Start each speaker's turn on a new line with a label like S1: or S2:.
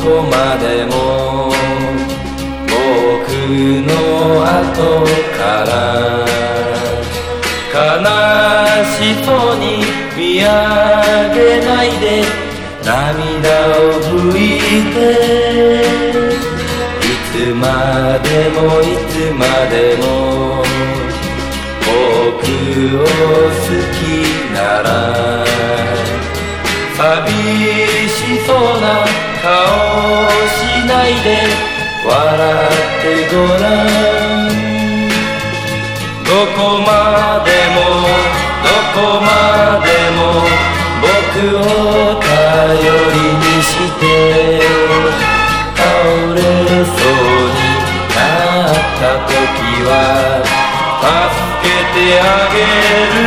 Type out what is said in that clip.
S1: こまでも僕の後から悲しそうに見上げないで涙を拭いていつまでもいつまでも僕を好きなら寂しそうな顔しないで笑ってごらんどこまでもどこまでも僕を頼りにして倒れそうになった時は助けてあげる